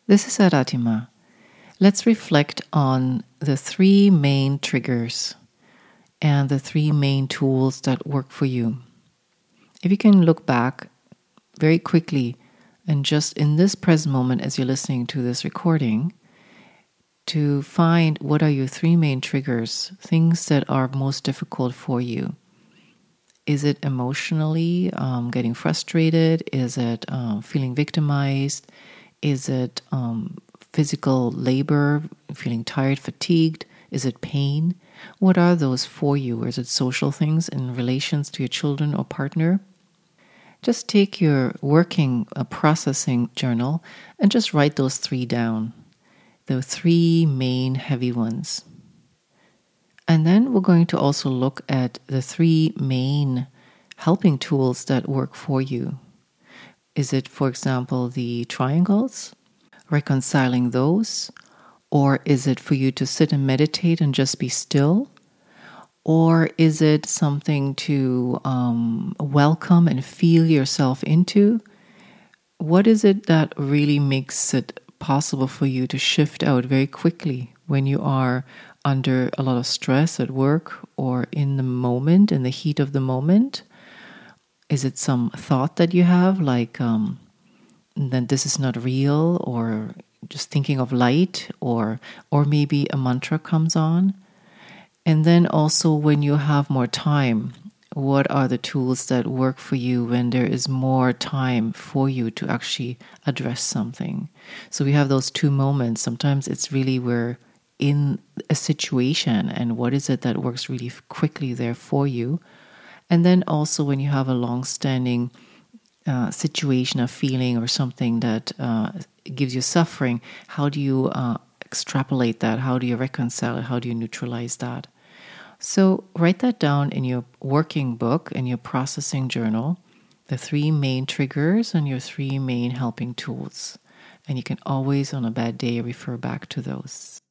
This is Aratima. Let's reflect on the 3 main triggers and the 3 main tools that work for you. If you can look back very quickly and just in this present moment as you're listening to this recording, to find what are your 3 main triggers, things that are most difficult for you. Is it emotionally getting frustrated? Is it feeling victimized? Is it physical labor, feeling tired, fatigued? Is it pain? What are those for you? Or is it social things in relations to your children or partner? Just take your working processing journal and just write those 3 down. The 3 main heavy ones. And then we're going to also look at the 3 main helping tools that work for you. Is it, for example, the triangles? Reconciling those? Or is it for you to sit and meditate and just be still? Or is it something to welcome and feel yourself into? What is it that really makes it possible for you to shift out very quickly when you are under a lot of stress at work or in the moment, in the heat of the moment? Is it some thought that you have, like that this is not real, or just thinking of light, or maybe a mantra comes on? And then also when you have more time, what are the tools that work for you when there is more time for you to actually address something? So we have those 2 moments. Sometimes it's really we're in a situation, and what is it that works really quickly there for you? And then also when you have a long-standing situation, a feeling or something that gives you suffering, how do you extrapolate that? How do you reconcile it? How do you neutralize that? So write that down in your working book, in your processing journal, the 3 main triggers and your 3 main helping tools. And you can always, on a bad day, refer back to those.